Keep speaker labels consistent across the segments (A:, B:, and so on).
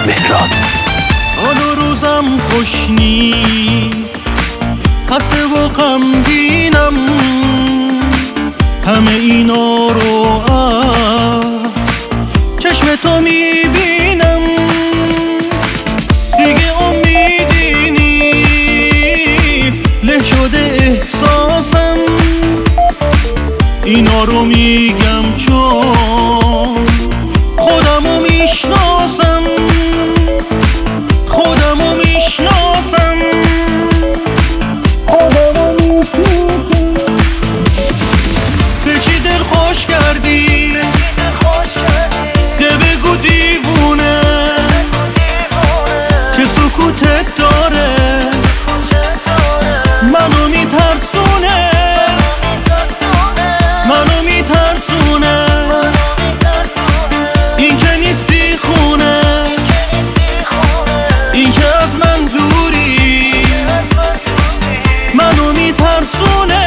A: مهراد.
B: حال و روزم خوش نیست، خسته و غمگینم، همه اینا رو از چشم تو میبینم. دیگه امیدی نیست، له شده احساسم، اینا رو میگم چون خودمو میشناسم، خودمو میشناسم، خودمو میشناسم. به چی دل خوش کردی، که بگو دیوونه، که سکوتت داره منو میترسونه، منو میترسونه. این که نیستی خونه، این که از من دوری منو میترسونه.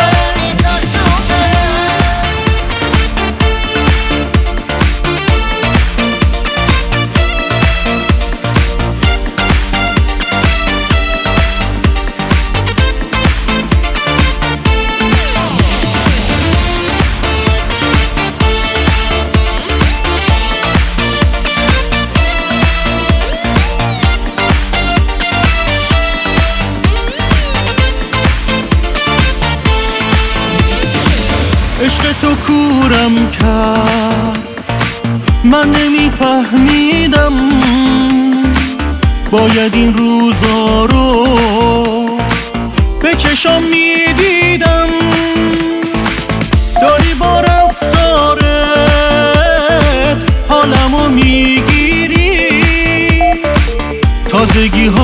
B: عشق تو کورم کرد، من نمیفهمیدم باید این روزا رو به چشام میدیدم. داری با رفتارت حالمو میگیری، تازگی